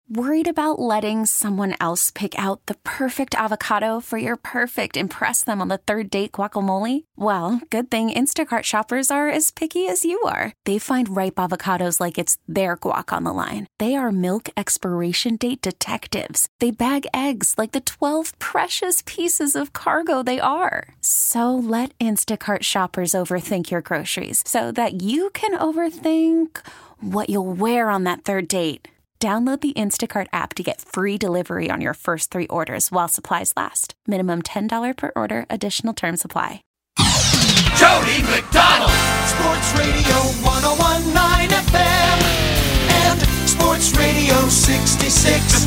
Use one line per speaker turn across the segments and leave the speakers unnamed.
Worried about letting someone else pick out the perfect avocado for your perfect impress them on the third date guacamole? Well, good thing Instacart shoppers are as picky as you are. They find ripe avocados like it's their guac on the line. They are milk expiration date detectives. They bag eggs like the 12 precious pieces of cargo they are. So let Instacart shoppers overthink your groceries so that you can overthink what you'll wear on that third date. Download the Instacart app to get free delivery on your first 3 orders while supplies last. Minimum $10 per order. Additional terms apply.
Jody McDonald, Sports Radio 101.9 FM and Sports Radio 66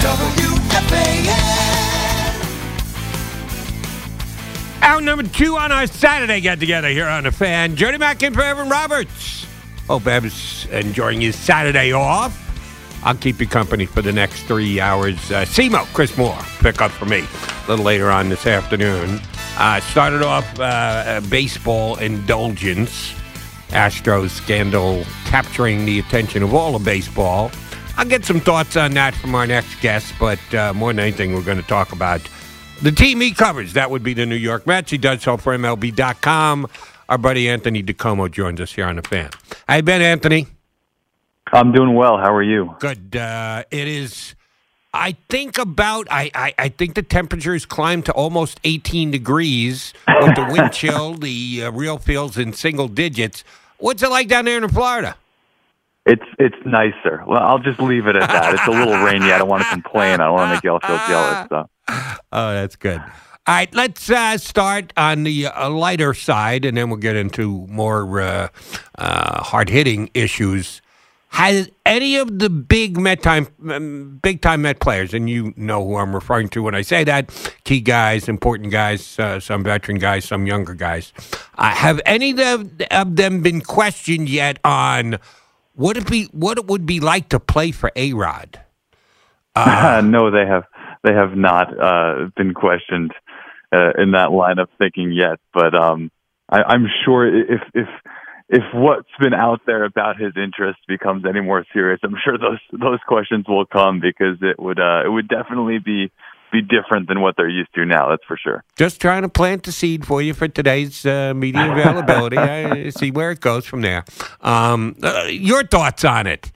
WFAN.
Hour number 2 on our Saturday get-together here on The Fan. Jody Mack and Evan Roberts. Hope Ev's enjoying his Saturday off. I'll keep you company for the next 3 hours. SEMO, Chris Moore, pick up for me a little later on this afternoon. Started off baseball indulgence. Astros scandal capturing the attention of all of baseball. I'll get some thoughts on that from our next guest, but more than anything, we're going to talk about the team he covers. That would be the New York Mets. He does so for MLB.com. Our buddy Anthony DiComo joins us here on The Fan. How you been, Anthony?
I'm doing well. How are you?
Good. It is, I think the temperatures climbed to almost 18 degrees with the wind chill. The real feels in single digits. What's it like down there in Florida?
It's nicer. Well, I'll just leave it at that. It's a little rainy. I don't want to complain. I don't want to make y'all feel jealous. So.
Oh, that's good. All right, let's start on the lighter side, and then we'll get into more hard-hitting issues. Has any of the big-time Met players, and you know who I'm referring to when I say that, key guys, important guys, some veteran guys, some younger guys, have any of them been questioned yet on what it would be like to play for A-Rod?
No, they have not been questioned in that line of thinking yet. But I'm sure if what's been out there about his interest becomes any more serious, I'm sure those questions will come, because it would definitely be different than what they're used to now. That's for sure.
Just trying to plant the seed for you for today's media availability. I see where it goes from there. Your thoughts on it?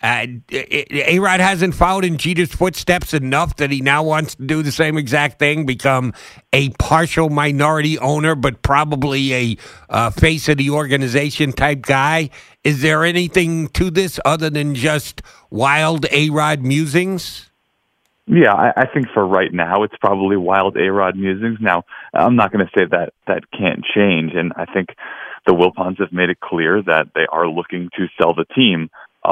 A-Rod hasn't followed in Jeter's footsteps enough that he now wants to do the same exact thing, become a partial minority owner, but probably a face of the organization type guy. Is there anything to this other than just wild A-Rod musings?
Yeah, I think for right now, it's probably wild A-Rod musings. Now, I'm not going to say that can't change, and I think the Wilpons have made it clear that they are looking to sell the team.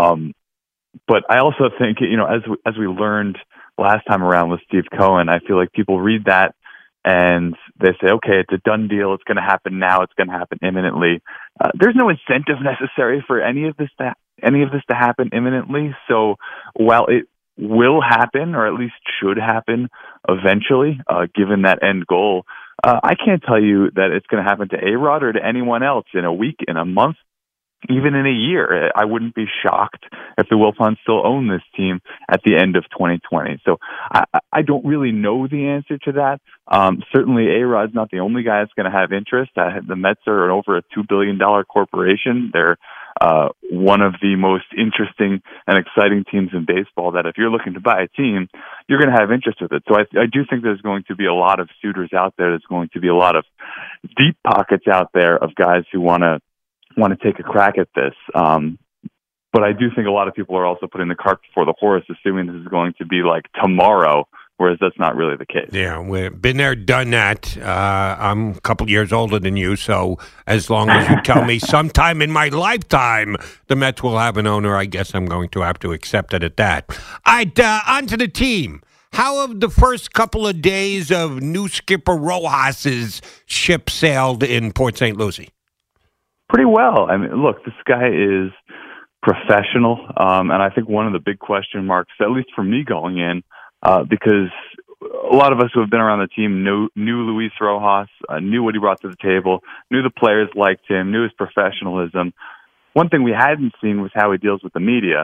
But I also think, as we learned last time around with Steve Cohen, I feel like people read that and they say, okay, it's a done deal. It's going to happen now. It's going to happen imminently. There's no incentive necessary for any of this to happen imminently. So while it will happen, or at least should happen eventually, given that end goal, I can't tell you that it's going to happen to A-Rod or to anyone else in a week, in a month, even in a year. I wouldn't be shocked if the Wilpons still own this team at the end of 2020. So I don't really know the answer to that. Certainly A-Rod's not the only guy that's going to have interest. The Mets are over a $2 billion corporation. They're one of the most interesting and exciting teams in baseball, that if you're looking to buy a team, you're going to have interest with it. So I do think there's going to be a lot of suitors out there. There's going to be a lot of deep pockets out there of guys who want to take a crack at this. But I do think a lot of people are also putting the cart before the horse, assuming this is going to be like tomorrow, whereas that's not really the case.
Yeah, we've been there, done that. I'm a couple years older than you, so as long as you tell me sometime in my lifetime the Mets will have an owner, I guess I'm going to have to accept it at that. All right, on to the team. How have the first couple of days of new skipper Rojas's ship sailed in Port St. Lucie?
Pretty well. I mean, look, this guy is professional, and I think one of the big question marks, at least for me going in, because a lot of us who have been around the team knew Luis Rojas, knew what he brought to the table, knew the players liked him, knew his professionalism. One thing we hadn't seen was how he deals with the media,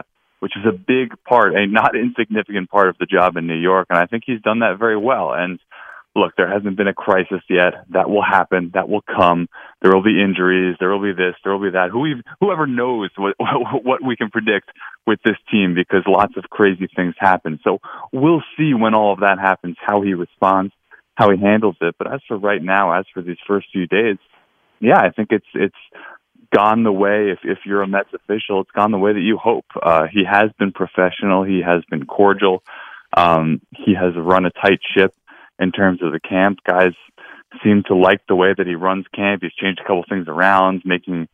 which is a big part, a not insignificant part of the job in New York. And I think he's done that very well. And look, there hasn't been a crisis yet. That will happen. That will come. There will be injuries. There will be this. There will be that. Whoever knows what we can predict with this team, because lots of crazy things happen. So we'll see when all of that happens, how he responds, how he handles it. But as for right now, as for these first few days, yeah, I think it's gone the way, if you're a Mets official, it's gone the way that you hope. He has been professional. He has been cordial. He has run a tight ship in terms of the camp. Guys seem to like the way that he runs camp. He's changed a couple things around, making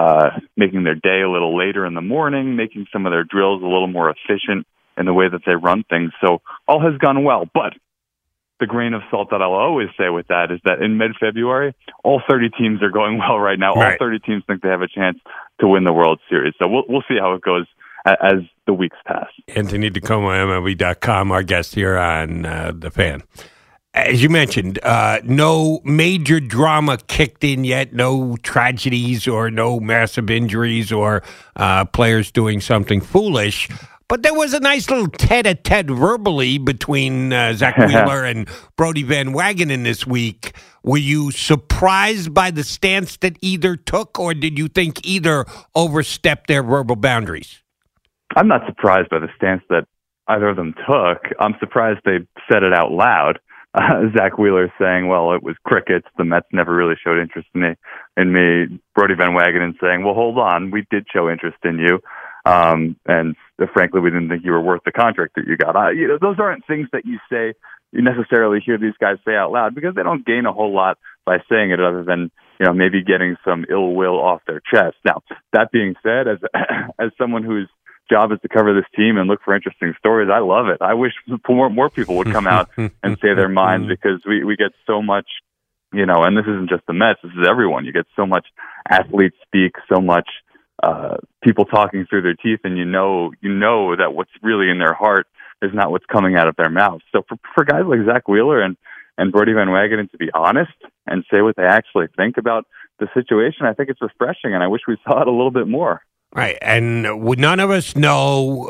their day a little later in the morning, making some of their drills a little more efficient in the way that they run things. So all has gone well. But the grain of salt that I'll always say with that is that in mid-February, all 30 teams are going well right now. All 30 teams think they have a chance to win the World Series. So we'll see how it goes as the weeks pass.
Anthony DeComo, MLB.com, our guest here on The Fan. As you mentioned, no major drama kicked in yet, no tragedies or no massive injuries or players doing something foolish. But there was a nice little tete-a-tete verbally between Zach Wheeler and Brodie Van Wagenen this week. Were you surprised by the stance that either took, or did you think either overstepped their verbal boundaries?
I'm not surprised by the stance that either of them took. I'm surprised they said it out loud. Zach Wheeler saying, well, it was crickets. The Mets never really showed interest in me. Brodie Van Wagenen saying, well, hold on. We did show interest in you. And frankly, we didn't think you were worth the contract that you got. Those aren't things that you necessarily hear these guys say out loud, because they don't gain a whole lot by saying it, other than, maybe getting some ill will off their chest. Now, that being said, as someone whose job is to cover this team and look for interesting stories, I love it. I wish more people would come out and say their minds, because we get so much, and this isn't just the Mets, this is everyone. You get so much athlete speak, so much people talking through their teeth, and you know that what's really in their heart is not what's coming out of their mouths. So for guys like Zach Wheeler and Brodie Van Wagenen to be honest and say what they actually think about the situation, I think it's refreshing, and I wish we saw it a little bit more.
Right, and none of us know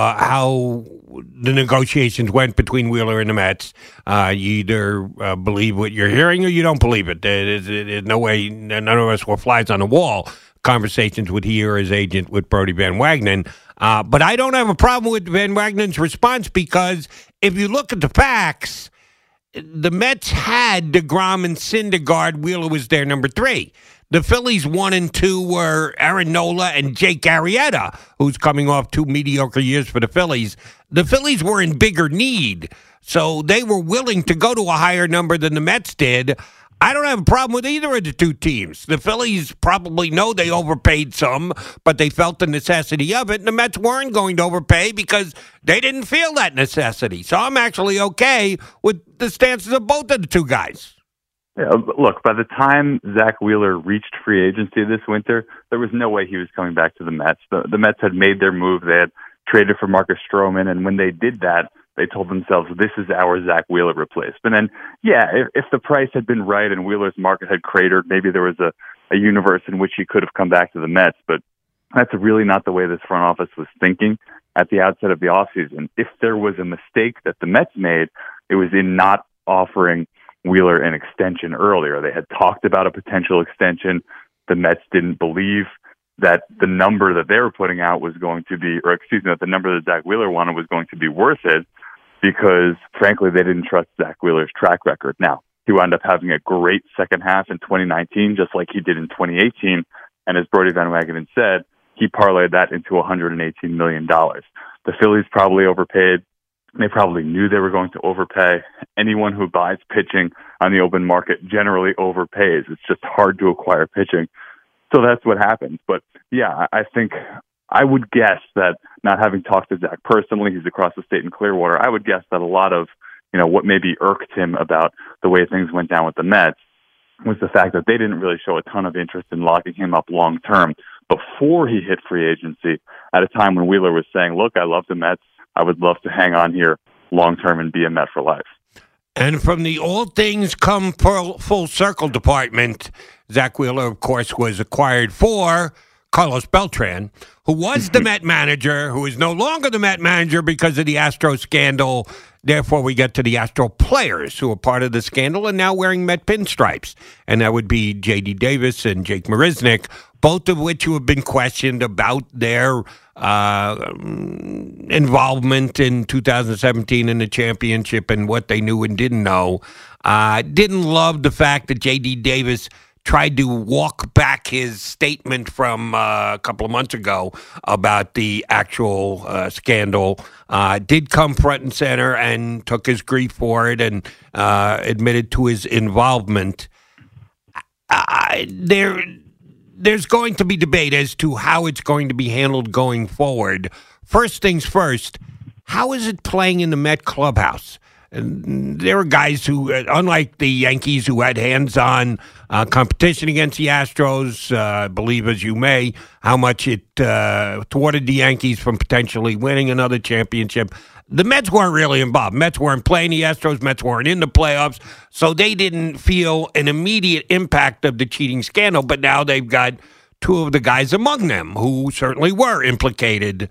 how the negotiations went between Wheeler and the Mets. You either believe what you're hearing or you don't believe it. There's no way, none of us were flies on the wall. Conversations with he or his agent with Brodie Van Wagenen. But I don't have a problem with Van Wagenen's response, because if you look at the facts, the Mets had DeGrom and Syndergaard. Wheeler was their number 3. The Phillies 1 and 2 were Aaron Nola and Jake Arrieta, who's coming off 2 mediocre years for the Phillies. The Phillies were in bigger need, so they were willing to go to a higher number than the Mets did. I don't have a problem with either of the two teams. The Phillies probably know they overpaid some, but they felt the necessity of it. And the Mets weren't going to overpay because they didn't feel that necessity. So I'm actually okay with the stances of both of the two guys.
Yeah, look, by the time Zach Wheeler reached free agency this winter, there was no way he was coming back to the Mets. The Mets had made their move. They had traded for Marcus Stroman, and when they did that, they told themselves, this is our Zach Wheeler replacement. And yeah, if the price had been right and Wheeler's market had cratered, maybe there was a universe in which he could have come back to the Mets. But that's really not the way this front office was thinking at the outset of the offseason. If there was a mistake that the Mets made, it was in not offering Wheeler an extension earlier. They had talked about a potential extension. The Mets didn't believe that the number that they were putting out was going to be, or excuse me, that the number that Zach Wheeler wanted was going to be worth it, because, frankly, they didn't trust Zach Wheeler's track record. Now, he wound up having a great second half in 2019, just like he did in 2018. And as Brodie Van Wagenen said, he parlayed that into $118 million. The Phillies probably overpaid. They probably knew they were going to overpay. Anyone who buys pitching on the open market generally overpays. It's just hard to acquire pitching. So that's what happens. But, yeah, I think I would guess that, not having talked to Zach personally, he's across the state in Clearwater, I would guess that a lot of, what maybe irked him about the way things went down with the Mets was the fact that they didn't really show a ton of interest in locking him up long term before he hit free agency, at a time when Wheeler was saying, look, I love the Mets. I would love to hang on here long term and be a Met for life.
And from the all things come full circle department, Zach Wheeler, of course, was acquired for Carlos Beltran, who was the Met manager, who is no longer the Met manager because of the Astro scandal. Therefore, we get to the Astro players who are part of the scandal and now wearing Met pinstripes. And that would be J.D. Davis and Jake Marisnick, both of which who have been questioned about their involvement in 2017 in the championship and what they knew and didn't know. Didn't love the fact that J.D. Davis tried to walk back his statement from a couple of months ago about the actual scandal. Did come front and center and took his grief for it and admitted to his involvement. There's going to be debate as to how it's going to be handled going forward. First things first, how is it playing in the Met clubhouse? And there are guys who, unlike the Yankees, who had hands-on competition against the Astros, believe as you may, how much it thwarted the Yankees from potentially winning another championship. The Mets weren't really involved. Mets weren't playing the Astros. Mets weren't in the playoffs. So they didn't feel an immediate impact of the cheating scandal. But now they've got two of the guys among them who certainly were implicated.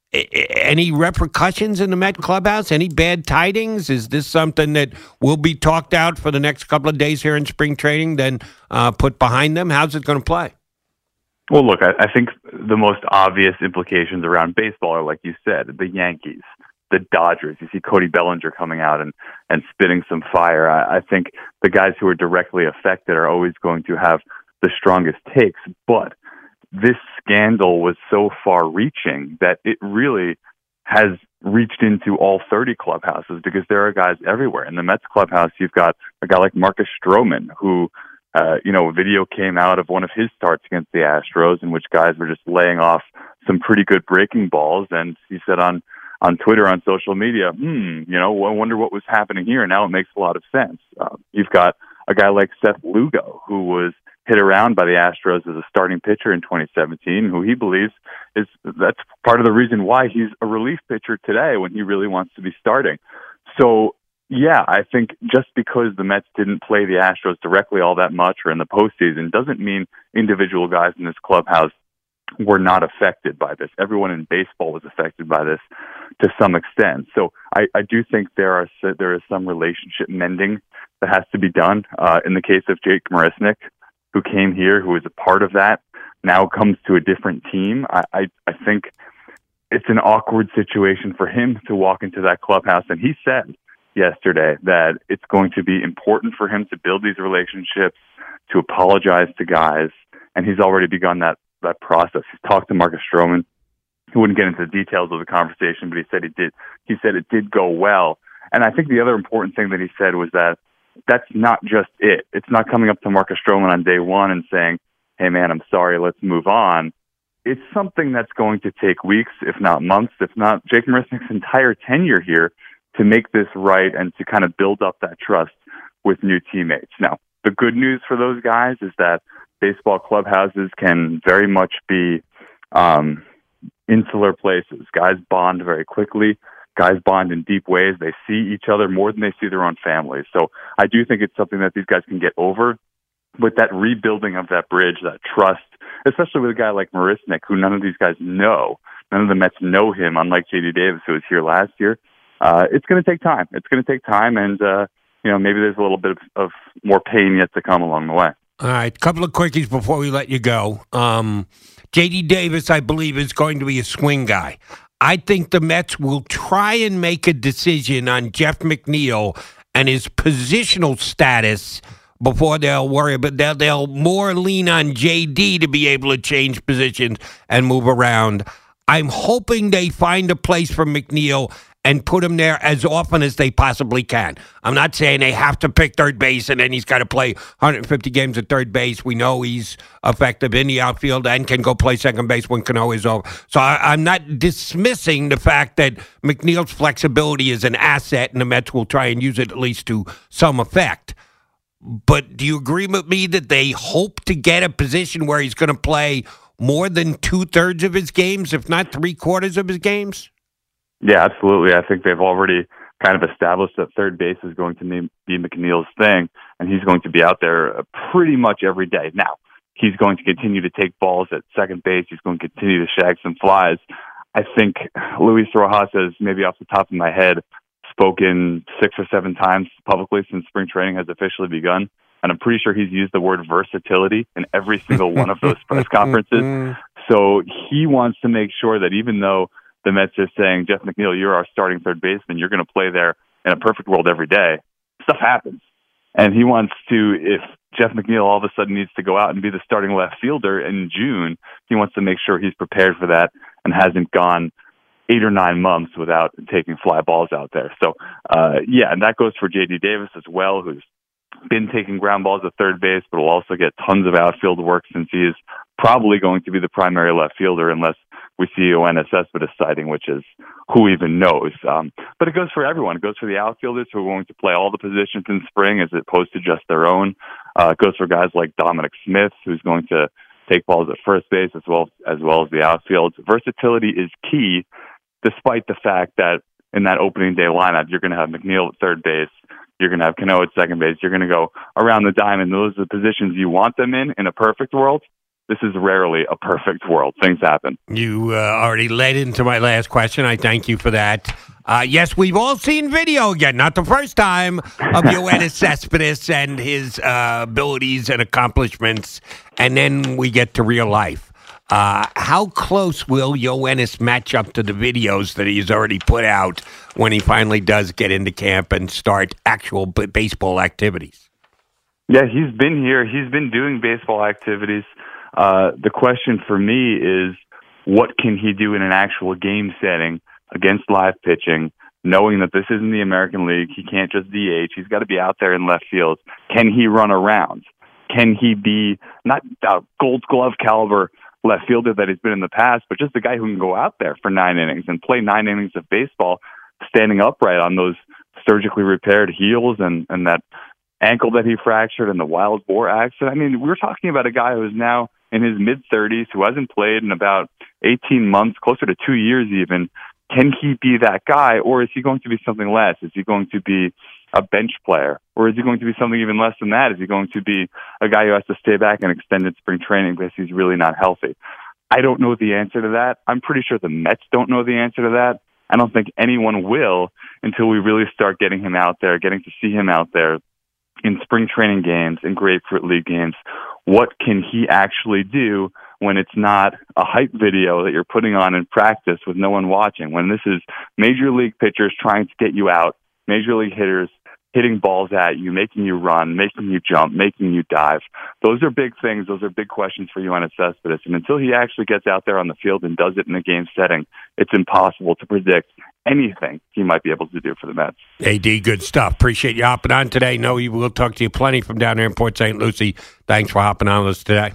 Any repercussions in the Met clubhouse? Any bad tidings? Is this something that will be talked out for the next couple of days here in spring training, then put behind them? How's it going to play?
Well, look, I think the most obvious implications around baseball are, like you said, the Yankees, the Dodgers. You see Cody Bellinger coming out and spitting some fire. I think the guys who are directly affected are always going to have the strongest takes, but this scandal was so far-reaching that it really has reached into all 30 clubhouses because there are guys everywhere. In the Mets clubhouse, you've got a guy like Marcus Stroman, who, a video came out of one of his starts against the Astros in which guys were just laying off some pretty good breaking balls. And he said on Twitter, on social media, I wonder what was happening here. Now it makes a lot of sense. You've got a guy like Seth Lugo, who was hit around by the Astros as a starting pitcher in 2017, who he believes that's part of the reason why he's a relief pitcher today when he really wants to be starting. So, yeah, I think just because the Mets didn't play the Astros directly all that much or in the postseason doesn't mean individual guys in this clubhouse were not affected by this. Everyone in baseball was affected by this to some extent. So I do think there is some relationship mending that has to be done. In the case of Jake Marisnick, who came here, who was a part of that, now comes to a different team. I think it's an awkward situation for him to walk into that clubhouse. And he said yesterday that it's going to be important for him to build these relationships, to apologize to guys. And he's already begun that process. He's talked to Marcus Stroman. He wouldn't get into the details of the conversation, but he said it did. He said it did go well. And I think the other important thing that he said was that that's not just it. It's not coming up to Marcus Stroman on day one and saying, hey, man, I'm sorry, let's move on. It's something that's going to take weeks, if not months, if not Jake Marisnick's entire tenure here to make this right and to kind of build up that trust with new teammates. Now, the good news for those guys is that baseball clubhouses can very much be insular places. Guys bond very quickly. Guys bond in deep ways. They see each other more than they see their own families. So I do think it's something that these guys can get over. With that rebuilding of that bridge, that trust, especially with a guy like Marisnick, who none of these guys know. None of the Mets know him, unlike J.D. Davis, who was here last year. It's going to take time. It's going to take time, and maybe there's a little bit of more pain yet to come along the way.
All right, couple of quickies before we let you go. J.D. Davis, I believe, is going to be a swing guy. I think the Mets will try and make a decision on Jeff McNeil and his positional status before they'll worry, but they'll more lean on J.D. to be able to change positions and move around. I'm hoping they find a place for McNeil and put him there as often as they possibly can. I'm not saying they have to pick third base and then he's got to play 150 games at third base. We know he's effective in the outfield and can go play second base when Cano is over. So I'm not dismissing the fact that McNeil's flexibility is an asset and the Mets will try and use it at least to some effect. But do you agree with me that they hope to get a position where he's going to play more than 2/3 of his games, if not 3/4 of his games?
Yeah, absolutely. I think they've already kind of established that third base is going to be McNeil's thing, and he's going to be out there pretty much every day. Now, he's going to continue to take balls at second base. He's going to continue to shag some flies. I think Luis Rojas has, maybe off the top of my head, spoken 6 or 7 times publicly since spring training has officially begun. And I'm pretty sure he's used the word versatility in every single one of those press conferences. So he wants to make sure that even though the Mets are saying, Jeff McNeil, you're our starting third baseman, you're going to play there in a perfect world every day, stuff happens. And he wants to, if Jeff McNeil all of a sudden needs to go out and be the starting left fielder in June, he wants to make sure he's prepared for that and hasn't gone 8 or 9 months without taking fly balls out there. So, and that goes for J.D. Davis as well, who's been taking ground balls at third base, but will also get tons of outfield work since he is probably going to be the primary left fielder unless we see Yoenis Cespedes sighting, which is who even knows. But it goes for everyone. It goes for the outfielders who are going to play all the positions in spring as opposed to just their own. It goes for guys like Dominic Smith, who's going to take balls at first base as well as the outfield. Versatility is key, despite the fact that in that opening day lineup, you're going to have McNeil at third base, you're going to have Cano at second base, you're going to go around the diamond. Those are the positions you want them in a perfect world. This is rarely a perfect world. Things happen.
You already led into my last question. I thank you for that. Yes, we've all seen video again, not the first time, of Yoenis Cespedes and his abilities and accomplishments, and then we get to real life. How close will Yoenis match up to the videos that he's already put out when he finally does get into camp and start actual baseball activities?
Yeah, he's been here. He's been doing baseball activities. The question for me is, what can he do in an actual game setting against live pitching, knowing that this isn't the American League? He can't just DH. He's got to be out there in left field. Can he run around? Can he be not a Gold Glove caliber left fielder that he's been in the past, but just a guy who can go out there for 9 innings and play 9 innings of baseball, standing upright on those surgically repaired heels and that ankle that he fractured in the wild boar accident? I mean, we're talking about a guy who is now in his mid-30s, who hasn't played in about 18 months, closer to 2 years even. Can he be that guy, or is he going to be something less? Is he going to be a bench player, or is he going to be something even less than that? Is he going to be a guy who has to stay back and extended spring training because he's really not healthy? I don't know the answer to that. I'm pretty sure the Mets don't know the answer to that. I don't think anyone will until we really start getting him out there, getting to see him out there in spring training games, in Grapefruit League games. What can he actually do when it's not a hype video that you're putting on in practice with no one watching? When this is major league pitchers trying to get you out, major league hitters hitting balls at you, making you run, making you jump, making you dive. Those are big things. Those are big questions for Yoenis Cespedes. And until he actually gets out there on the field and does it in a game setting, it's impossible to predict anything he might be able to do for the Mets.
AD, good stuff. Appreciate you hopping on today. No, we'll talk to you plenty from down there in Port St. Lucie. Thanks for hopping on with us today.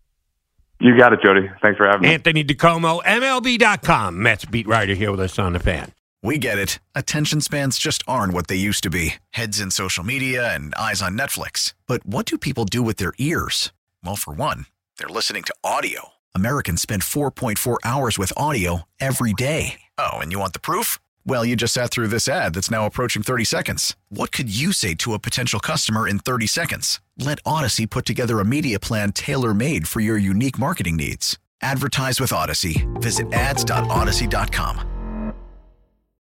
You got it, Jody. Thanks for having me.
Anthony DiComo, MLB.com. Mets beat writer here with us on The Fan.
We get it. Attention spans just aren't what they used to be. Heads in social media and eyes on Netflix. But what do people do with their ears? Well, for one, they're listening to audio. Americans spend 4.4 hours with audio every day. Oh, and you want the proof? Well, you just sat through this ad that's now approaching 30 seconds. What could you say to a potential customer in 30 seconds? Let Odyssey put together a media plan tailor-made for your unique marketing needs. Advertise with Odyssey. Visit ads.odyssey.com.